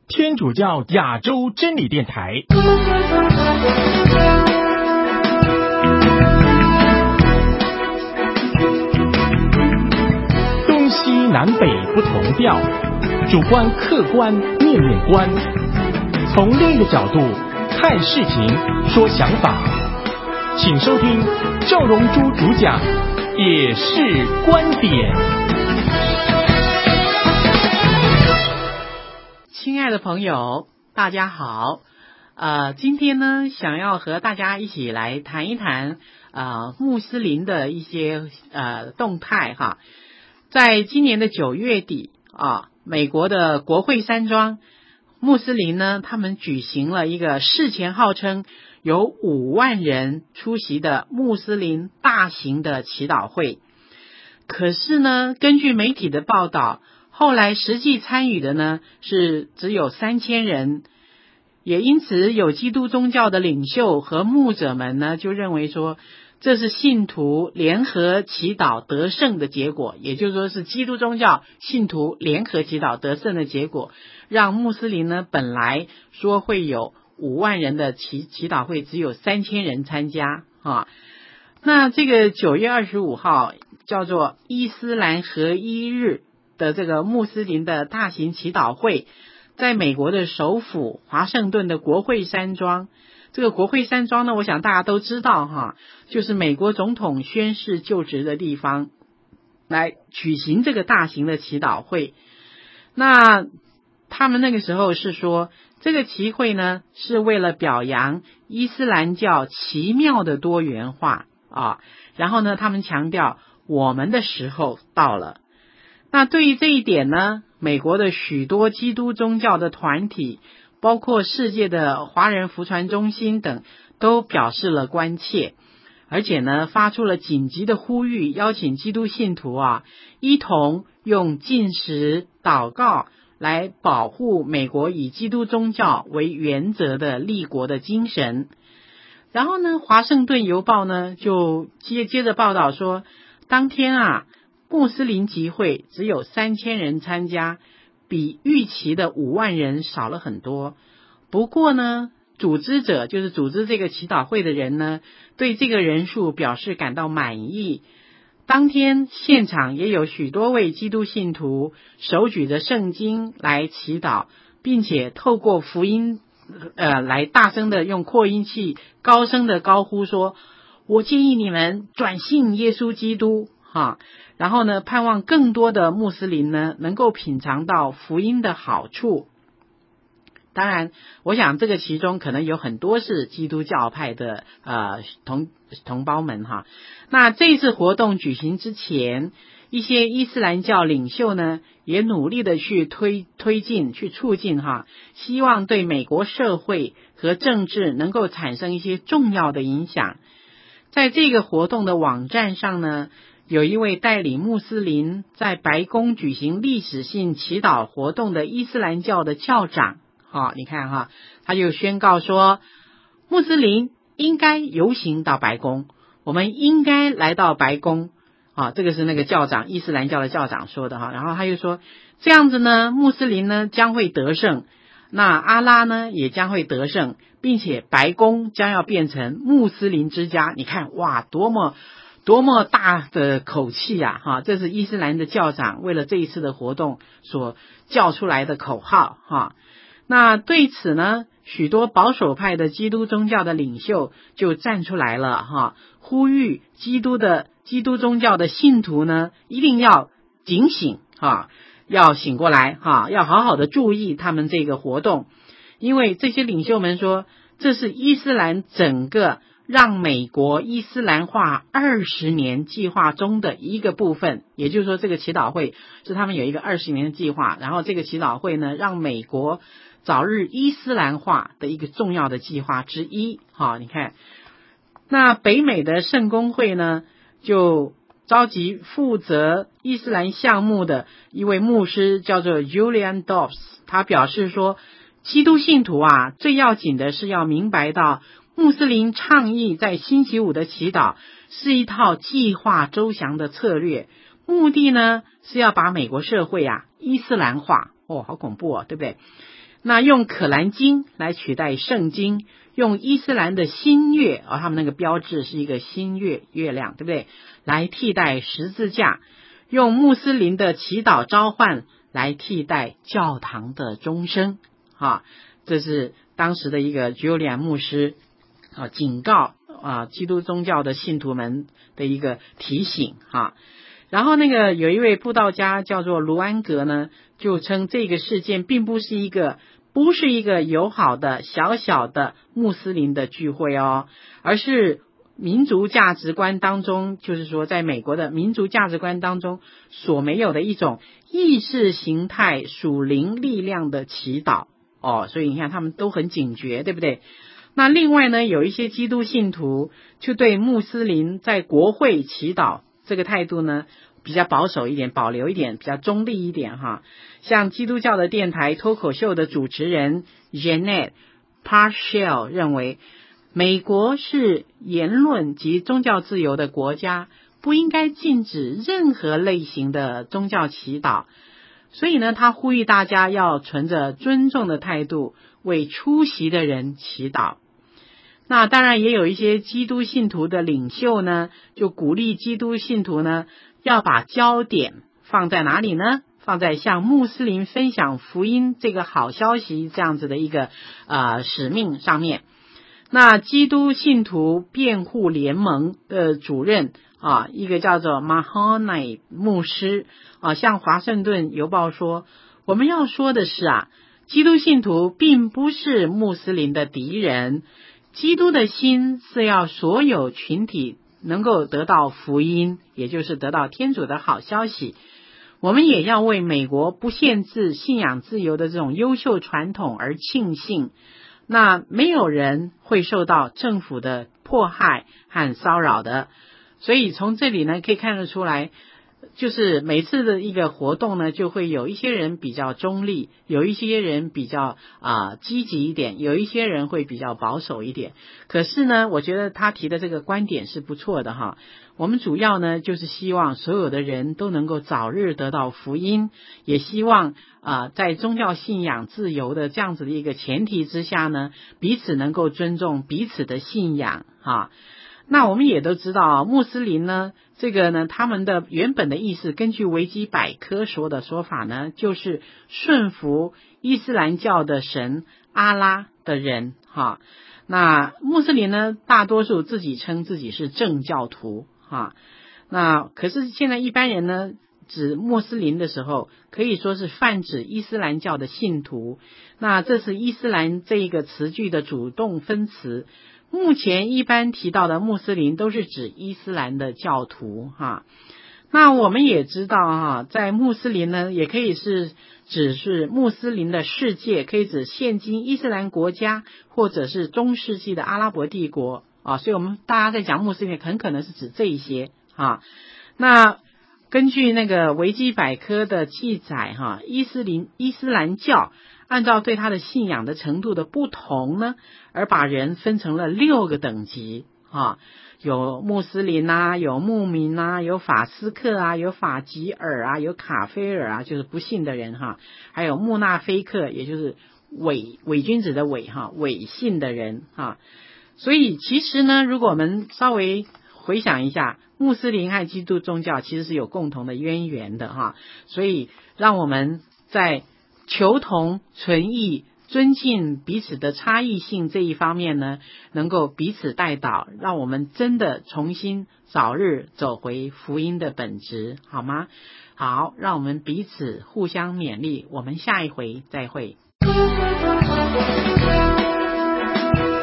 天主教亚洲真理电台。东西南北不同调，主观客观面面观，从另一个角度看事情说想法，请收听赵荣珠主讲也是观点。 亲爱的朋友，大家好。今天呢，想要和大家一起来谈一谈穆斯林的一些动态哈。在今年的9月底美国的国会山庄穆斯林呢，他们举行了一个事前号称有5万人出席的穆斯林大型的祈祷会。可是呢，根据媒体的报道，后来实际参与的呢是只有3000人，也因此有基督宗教的领袖和牧者们呢就认为说，这是信徒联合祈祷得胜的结果，也就是说是基督宗教信徒联合祈祷得胜的结果，让穆斯林呢本来说会有5万人的祈祷会，只有3000人参加那这个9月25号叫做伊斯兰合一日的这个穆斯林的大型祈祷会，在美国的首府华盛顿的国会山庄。这个国会山庄呢，我想大家都知道就是美国总统宣誓就职的地方，来举行这个大型的祈祷会。那他们那个时候是说，这个祈会呢是为了表扬伊斯兰教奇妙的多元化然后呢他们强调我们的时候到了。那对于这一点呢，美国的许多基督宗教的团体，包括世界的华人福传中心等，都表示了关切，而且呢发出了紧急的呼吁，邀请基督信徒一同用禁食祷告来保护美国以基督宗教为原则的立国的精神。然后呢，华盛顿邮报呢就接着报道说，当天穆斯林集会只有3000人参加，比预期的5万人少了很多。不过呢，组织者就是组织这个祈祷会的人呢，对这个人数表示感到满意。当天现场也有许多位基督信徒手举着圣经来祈祷，并且透过福音来大声的用扩音器高声的高呼说，我建议你们转信耶稣基督然后呢，盼望更多的穆斯林呢能够品尝到福音的好处。当然我想这个其中可能有很多是基督教派的同胞们那这次活动举行之前，一些伊斯兰教领袖呢也努力的去推进去促进希望对美国社会和政治能够产生一些重要的影响。在这个活动的网站上呢，有一位带领穆斯林在白宫举行历史性祈祷活动的伊斯兰教的教长你看他就宣告说，穆斯林应该游行到白宫，我们应该来到白宫这个是那个教长，伊斯兰教的教长说的然后他又说，这样子呢，穆斯林呢将会得胜，那阿拉呢也将会得胜，并且白宫将要变成穆斯林之家。你看哇，多么大的口气这是伊斯兰的教长为了这一次的活动所叫出来的口号那对此呢，许多保守派的基督宗教的领袖就站出来了呼吁基督宗教的信徒呢一定要警醒要醒过来要好好的注意他们这个活动。因为这些领袖们说，这是伊斯兰整个让美国伊斯兰化20年计划中的一个部分，也就是说这个祈祷会是他们有一个20年的计划，然后这个祈祷会呢让美国早日伊斯兰化的一个重要的计划之一你看，那北美的圣公会呢就召集负责伊斯兰项目的一位牧师叫做 Julian Dobbs， 他表示说，基督信徒最要紧的是要明白到，穆斯林倡议在星期五的祈祷是一套计划周详的策略，目的呢是要把美国社会伊斯兰化好恐怖对不对？ 那用可兰经来取代圣经，用伊斯兰的新月他们那个标志是一个新月，月亮，对不对？来替代十字架，用穆斯林的祈祷召唤来替代教堂的钟声这是当时的一个居里安牧师警告基督宗教的信徒们的一个提醒然后那个有一位布道家叫做卢安格呢，就称这个事件并不是一个友好的小小的穆斯林的聚会而是民族价值观当中，就是说在美国的民族价值观当中所没有的一种意识形态属灵力量的祈祷所以你看他们都很警觉，对不对？那另外呢，有一些基督信徒就对穆斯林在国会祈祷这个态度呢比较保守一点，保留一点，比较中立一点像基督教的电台脱口秀的主持人 Janet Parshall 认为，美国是言论及宗教自由的国家，不应该禁止任何类型的宗教祈祷。所以呢，他呼吁大家要存着尊重的态度为出席的人祈祷。那当然也有一些基督信徒的领袖呢，就鼓励基督信徒呢要把焦点放在哪里呢？放在向穆斯林分享福音这个好消息这样子的一个使命上面。那基督信徒辩护联盟的主任一个叫做 Mahoney 牧师向华盛顿邮报说，我们要说的是基督信徒并不是穆斯林的敌人，基督的心是要所有群体能够得到福音，也就是得到天主的好消息。我们也要为美国不限制信仰自由的这种优秀传统而庆幸。那没有人会受到政府的迫害和骚扰的，所以从这里呢可以看得出来，就是每次的一个活动呢，就会有一些人比较中立，有一些人比较积极一点，有一些人会比较保守一点。可是呢，我觉得他提的这个观点是不错的我们主要呢就是希望所有的人都能够早日得到福音，也希望在宗教信仰自由的这样子的一个前提之下呢，彼此能够尊重彼此的信仰那我们也都知道穆斯林呢，这个呢他们的原本的意思，根据维基百科说的说法呢，就是顺服伊斯兰教的神阿拉的人那穆斯林呢大多数自己称自己是正教徒那可是现在一般人呢指穆斯林的时候，可以说是泛指伊斯兰教的信徒。那这是伊斯兰这一个词句的主动分词。目前一般提到的穆斯林都是指伊斯兰的教徒那我们也知道在穆斯林呢也可以是指是穆斯林的世界，可以指现今伊斯兰国家或者是中世纪的阿拉伯帝国所以我们大家在讲穆斯林很可能是指这一些那根据那个维基百科的记载伊斯兰教按照对他的信仰的程度的不同呢，而把人分成了6个等级有穆斯林有牧民有法斯克有法吉尔有卡菲尔就是不信的人还有穆纳菲克，也就是伪君子的伪信的人所以其实呢，如果我们稍微回想一下，穆斯林和基督宗教其实是有共同的渊源的所以让我们在求同存异尊敬彼此的差异性这一方面呢，能够彼此带导，让我们真的重新早日走回福音的本质，好吗？好，让我们彼此互相勉励，我们下一回再会。